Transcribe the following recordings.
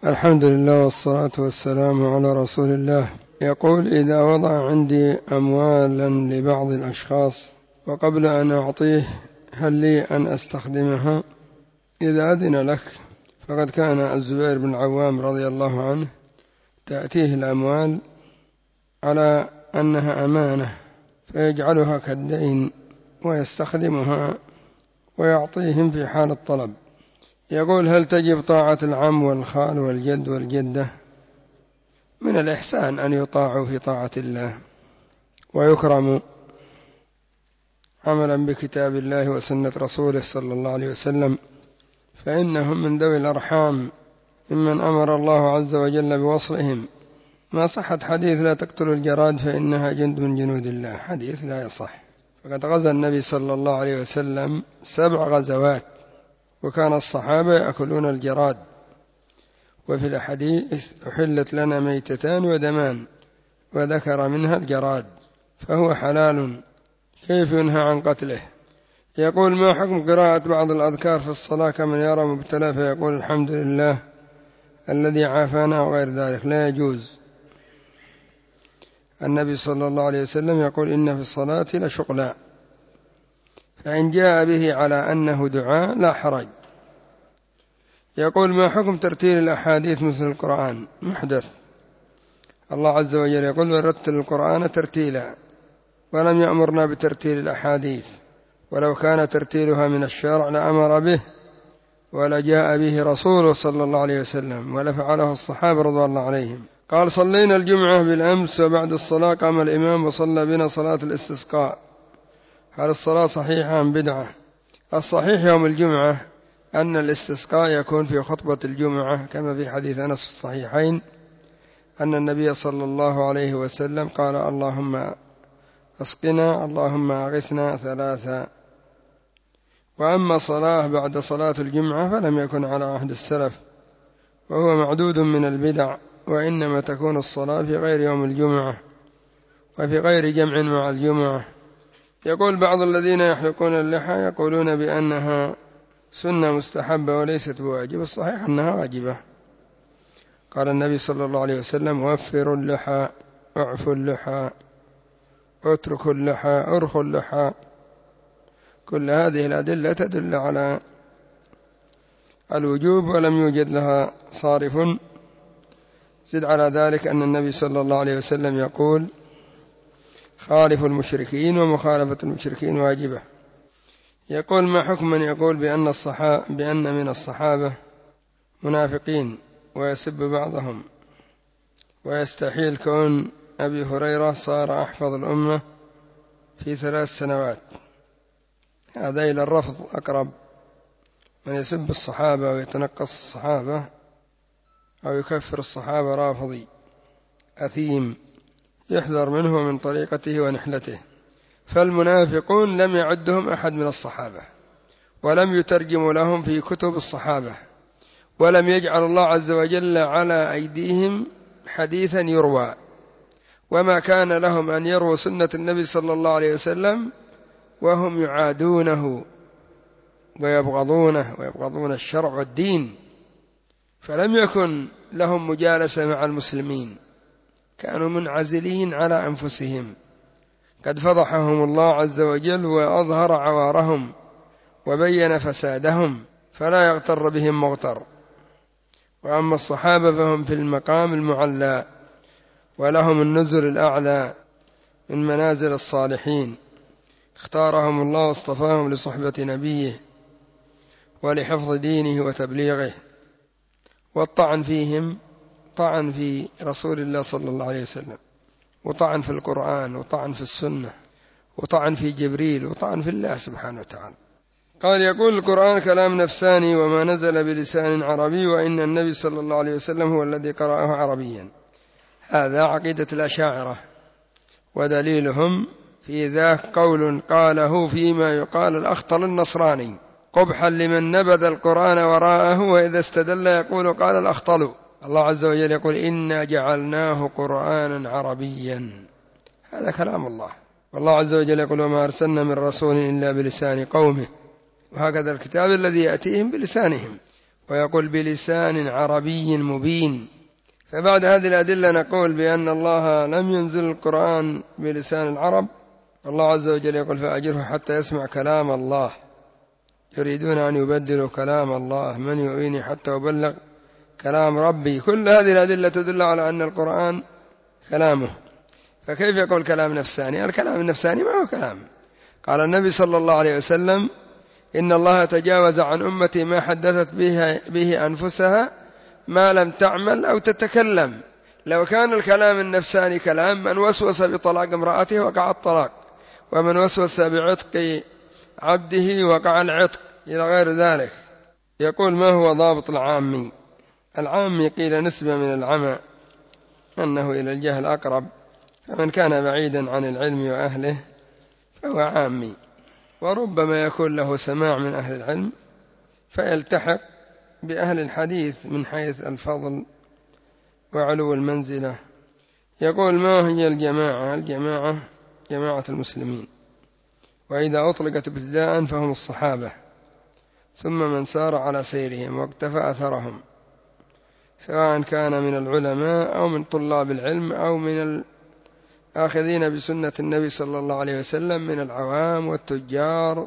الحمد لله والصلاة والسلام على رسول الله. يقول: إذا وضع عندي أموالا لبعض الأشخاص وقبل أن أعطيه هل لي أن أستخدمها؟ إذا أذن لك، فقد كان الزبير بن العوام رضي الله عنه تأتيه الأموال على أنها أمانة فيجعلها كالدين ويستخدمها ويعطيهم في حال الطلب. يقول: هل تجب طاعة العم والخال والجد والجدة؟ من الإحسان أن يطاعوا في طاعة الله ويكرموا عملا بكتاب الله وسنة رسوله صلى الله عليه وسلم، فإنهم من ذوي الأرحام ممن أمر الله عز وجل بوصلهم. ما صحت حديث لا تقتلوا الجراد فإنها جند من جنود الله، حديث لا يصح. فقد غزا النبي صلى الله عليه وسلم 7 غزوات وكان الصحابة يأكلون الجراد، وفي الحديث: أحلت لنا ميتتان ودمان، وذكر منها الجراد، فهو حلال، كيف ينهى عن قتله؟ يقول: ما حكم قراءة بعض الأذكار في الصلاة كمن يرى مبتلى فيقول الحمد لله الذي عافانا وغير ذلك؟ لا يجوز. النبي صلى الله عليه وسلم يقول: إن في الصلاة لشغلا، فإن جاء به على أنه دعاء لا حرج. يقول: ما حكم ترتيل الأحاديث مثل القرآن؟ محدث. الله عز وجل يقول: ورتل القرآن ترتيلا، ولم يأمرنا بترتيل الأحاديث، ولو كان ترتيلها من الشرع لأمر به ولجاء به رسوله صلى الله عليه وسلم ولفعله الصحابة رضي الله عليهم. قال: صلينا الجمعة بالأمس وبعد الصلاة قام الإمام وصلى بنا صلاة الاستسقاء، هل الصلاة صحيحة أم بدعة؟ الصحيح يوم الجمعة أن الاستسقاء يكون في خطبة الجمعة، كما في حديث أنس في الصحيحين أن النبي صلى الله عليه وسلم قال: اللهم أسقنا، اللهم أغثنا 3. وأما صلاة بعد صلاة الجمعة فلم يكن على عهد السلف، وهو معدود من البدع، وإنما تكون الصلاة في غير يوم الجمعة وفي غير جمع مع الجمعة. يقول: بعض الذين يحلقون اللحى يقولون بأنها سنة مستحبة وليست بواجب، الصحيح أنها واجبة. قال النبي صلى الله عليه وسلم: وفروا اللحى، اعفوا اللحى، اتركوا اللحى، ارخوا اللحى. كل هذه الأدلة تدل على الوجوب ولم يوجد لها صارف. زد على ذلك أن النبي صلى الله عليه وسلم يقول: خالفوا المشركين، ومخالفة المشركين واجبة. يقول: ما حكم من يقول بأن من الصحابة منافقين ويسب بعضهم ويستحيل كون أبي هريرة صار أحفظ الأمة في 3 سنوات؟ هذا إلى الرفض أقرب. من يسب الصحابة ويتنقص الصحابة أو يكفر الصحابة رافضي أثيم، يحذر منه ومن طريقته ونحلته. فالمنافقون لم يعدهم أحد من الصحابة، ولم يترجموا لهم في كتب الصحابة، ولم يجعل الله عز وجل على أيديهم حديثا يروى، وما كان لهم أن يروا سنة النبي صلى الله عليه وسلم وهم يعادونه ويبغضونه ويبغضون الشرع والدين، فلم يكن لهم مجالسة مع المسلمين، كانوا منعزلين على أنفسهم. قد فضحهم الله عز وجل وأظهر عوارهم وبين فسادهم، فلا يغتر بهم مغتر. وأما الصحابة فهم في المقام المعلى، ولهم النزل الأعلى من منازل الصالحين، اختارهم الله واصطفاهم لصحبة نبيه ولحفظ دينه وتبليغه. والطعن فيهم طعن في رسول الله صلى الله عليه وسلم، وطعن في القرآن، وطعن في السنة، وطعن في جبريل، وطعن في الله سبحانه وتعالى. قال: يقول: القرآن كلام نفساني وما نزل بلسان عربي، وإن النبي صلى الله عليه وسلم هو الذي قرأه عربيا. هذا عقيدة الأشاعرة، ودليلهم في ذاك قول قاله فيما يقال الأخطل النصراني: قبحا لمن نبذ القرآن وراءه، وإذا استدل يقول قال الأخطل. الله عز وجل يقول: إنا جعلناه قرآنا عربيا. هذا كلام الله. والله عز وجل يقول: وما أرسلنا من رسول إلا بلسان قومه. وهكذا الكتاب الذي يأتيهم بلسانهم. ويقول بلسان عربي مبين. فبعد هذه الأدلة نقول بأن الله لم ينزل القرآن بلسان العرب. الله عز وجل يقول فأجره حتى يسمع كلام الله، يريدون أن يبدلوا كلام الله، من يؤيني حتى أبلغ كلام ربي. كل هذه الأدلة تدل على أن القرآن كلامه، فكيف يقول كلام نفساني؟ الكلام النفساني ما هو كلام. قال النبي صلى الله عليه وسلم إن الله تجاوز عن أمتي ما حدثت به أنفسها ما لم تعمل أو تتكلم. لو كان الكلام النفساني كلام، من وسوس بطلاق امرأته وقع الطلاق، ومن وسوس بعتق عبده وقع العتق، إلى غير ذلك. يقول ما هو ضابط العامي؟ العامي قيل نسبة من العمى، أنه إلى الجهل أقرب، فمن كان بعيدا عن العلم وأهله فهو عامي. وربما يكون له سماع من أهل العلم فيلتحق بأهل الحديث من حيث الفضل وعلو المنزلة. يقول ما هي الجماعة؟ الجماعة جماعة المسلمين، وإذا أطلقت ابتداء فهم الصحابة، ثم من سار على سيرهم واقتفى أثرهم، سواء كان من العلماء أو من طلاب العلم أو من الآخذين بسنة النبي صلى الله عليه وسلم من العوام والتجار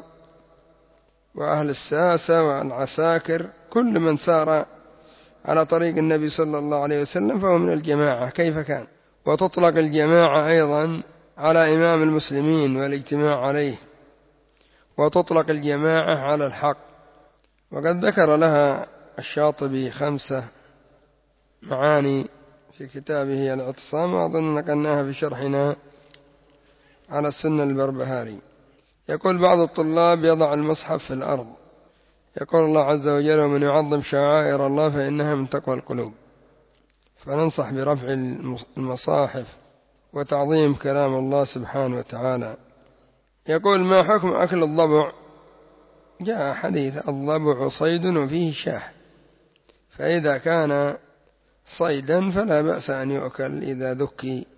وأهل الساسة والعساكر. كل من سار على طريق النبي صلى الله عليه وسلم فهو من الجماعة كيف كان. وتطلق الجماعة أيضا على إمام المسلمين والاجتماع عليه، وتطلق الجماعة على الحق. وقد ذكر لها الشاطبي 5 معاني في كتابه الاعتصام، وأظن نقلناها في شرحنا على السنة البربهاري. يقول بعض الطلاب يضع المصحف في الأرض، يقول الله عز وجل ومن يعظم شعائر الله فإنها من تقوى القلوب، فننصح برفع المصاحف وتعظيم كلام الله سبحانه وتعالى. يقول ما حكم أكل الضبع؟ جاء حديث الضبع صيد وفيه شاه، فإذا كان صيدا فلا بأس أن يؤكل إذا ذكي.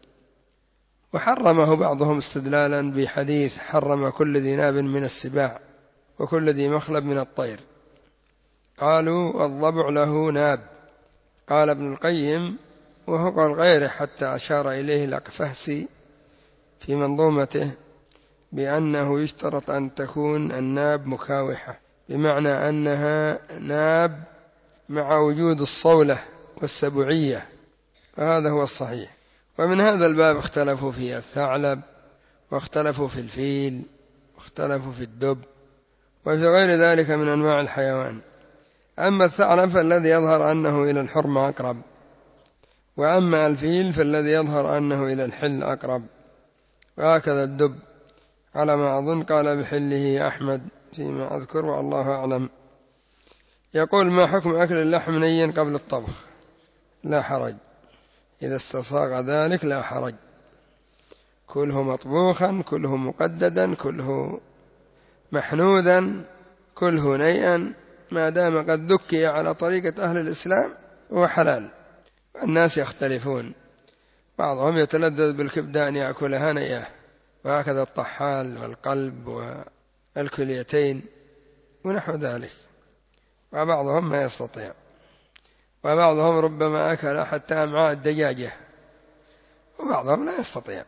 وحرمه بعضهم استدلالا بحديث حرم كل ذي ناب من السباع وكل ذي مخلب من الطير، قالوا الضبع له ناب. قال ابن القيم وهو قال غيره حتى أشار إليه الأقفهسي في منظومته بأنه يشترط أن تكون الناب مكاوحة، بمعنى أنها ناب مع وجود الصولة والسبوعية، وهذا هو الصحيح. ومن هذا الباب اختلفوا في الثعلب، واختلفوا في الفيل، واختلفوا في الدب، وفي غير ذلك من أنواع الحيوان. أما الثعلب فالذي يظهر أنه إلى الحرمة أقرب، وأما الفيل فالذي يظهر أنه إلى الحل أقرب، وهكذا الدب على ما أظن قال بحله أحمد فيما أذكر والله أعلم. يقول ما حكم أكل اللحم نيا قبل الطبخ؟ لا حرج، إذا استصاغ ذلك لا حرج، كله مطبوخا، كله مقددا، كله محنوذا، كله نيئا، ما دام قد ذكي على طريقة أهل الإسلام هو حلال. الناس يختلفون، بعضهم يتلذذ بالكبدة أن يأكلها نيئة، وهكذا الطحال والقلب والكليتين ونحو ذلك، وبعضهم ما يستطيع، وبعضهم ربما أكل حتى أمعاء الدجاجة، وبعضهم لا يستطيع،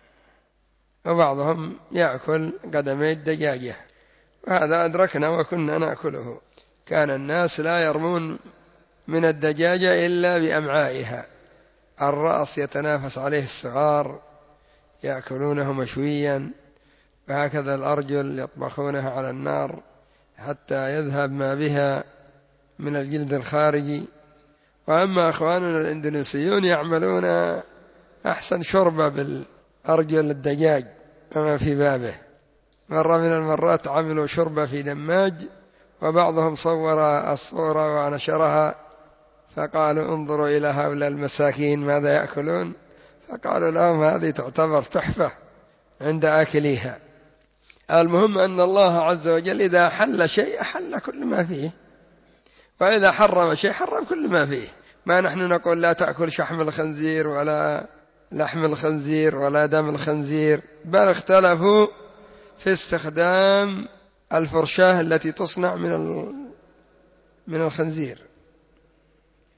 وبعضهم يأكل قدمي الدجاجة، وهذا أدركنا وكنا نأكله. كان الناس لا يرمون من الدجاجة إلا بأمعائها، الرأس يتنافس عليه الصغار يأكلونه مشويا، وهكذا الأرجل يطبخونها على النار حتى يذهب ما بها من الجلد الخارجي. وأما أخواننا الإندونيسيون يعملون أحسن شوربة بالأرجل الدجاج وما في بابه. مرة من المرات عملوا شوربة في دماج، وبعضهم صور الصورة ونشرها، فقالوا انظروا إلى هؤلاء المساكين ماذا يأكلون، فقالوا لهم هذه تعتبر تحفة عند آكليها. المهم أن الله عز وجل إذا حل شيء أحل كل ما فيه، وإذا حرم شيء حرم كل ما فيه. ما نحن نقول لا تأكل شحم الخنزير ولا لحم الخنزير ولا دم الخنزير، بل اختلفوا في استخدام الفرشاة التي تصنع من الخنزير.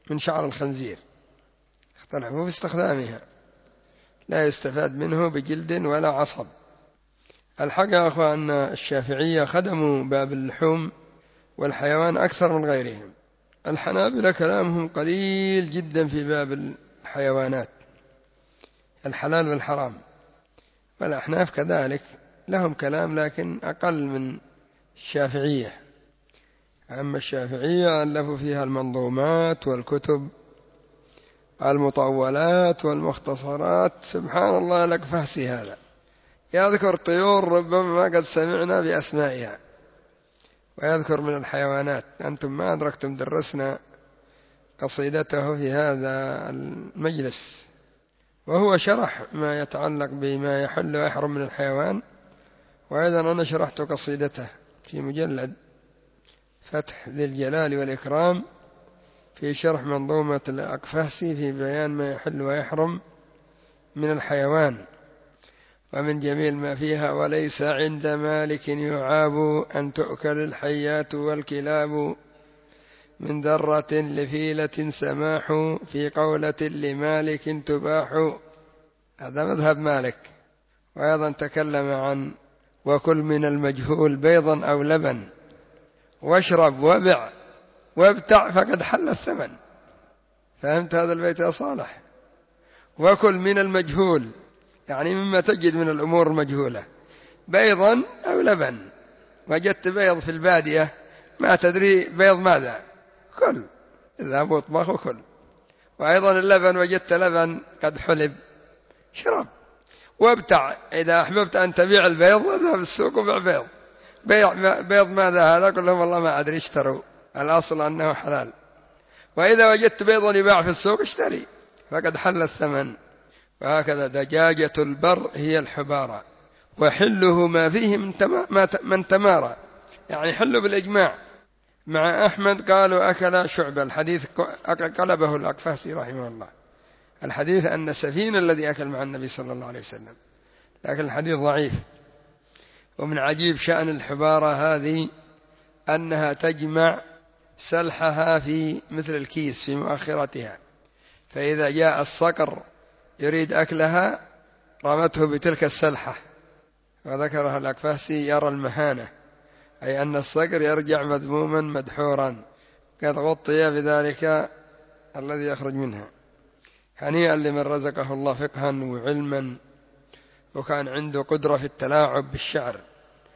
من شعر الخنزير، اختلفوا في استخدامها، لا يستفاد منه بجلد ولا عصب. الحق يا أخوة أن الشافعية خدموا باب اللحوم والحيوان أكثر من غيرهم. الحنابلة كلامهم قليل جدا في باب الحيوانات، الحلال والحرام، والأحناف كذلك لهم كلام لكن أقل من الشافعية. أما الشافعية ألفوا فيها المنظومات والكتب المطولات والمختصرات. سبحان الله لك فهسي هذا يذكر طيور ربما ما قد سمعنا بأسمائها، ويذكر من الحيوانات. أنتم ما أدركتم درسنا قصيدته في هذا المجلس، وهو شرح ما يتعلق بما يحل ويحرم من الحيوان، وأيضا أنا شرحت قصيدته في مجلد فتح ذي الجلال والإكرام في شرح منظومة الأقفهسي في بيان ما يحل ويحرم من الحيوان. ومن جميل ما فيها: وليس عند مالك يعاب أن تؤكل الحيات والكلاب، من ذرة لفيلة سماح في قولة لمالك تباح. هذا مذهب مالك. وأيضا تكلم عن: وكل من المجهول بيضا أو لبن، واشرب وبع وابتع فقد حل الثمن. فهمت هذا البيت يا صالح؟ وكل من المجهول يعني مما تجد من الأمور المجهولة، بيضا أو لبن. وجدت بيض في البادية ما تدري بيض ماذا، كل، اذهب واطبخ وكل. وأيضا اللبن وجدت لبن قد حلب، شرب. وابتع، إذا أحببت أن تبيع البيض اذهب السوق وبيع بيض. بيض ماذا هذا؟ قل لهم والله ما أدري، اشتروا، الأصل أنه حلال. وإذا وجدت بيضا يباع في السوق اشتري فقد حل الثمن. وهكذا دجاجة البر هي الحبارة، وحله ما فيه من تمارى، يعني حله بالإجماع. مع أحمد قالوا أكل شعبة، الحديث قلبه الأقفهسي رحمه الله، الحديث أن السفين الذي أكل مع النبي صلى الله عليه وسلم، لكن الحديث ضعيف. ومن عجيب شأن الحبارة هذه أنها تجمع سلحها في مثل الكيس في مؤخرتها، فإذا جاء الصقر يريد أكلها رمته بتلك السلحة. وذكرها الأقفهسي يرى المهانة، أي أن الصقر يرجع مذموما مدحورا، قد غطي بذلك الذي يخرج منها. هنيئا لمن رزقه الله فقها وعلما، وكان عنده قدرة في التلاعب بالشعر.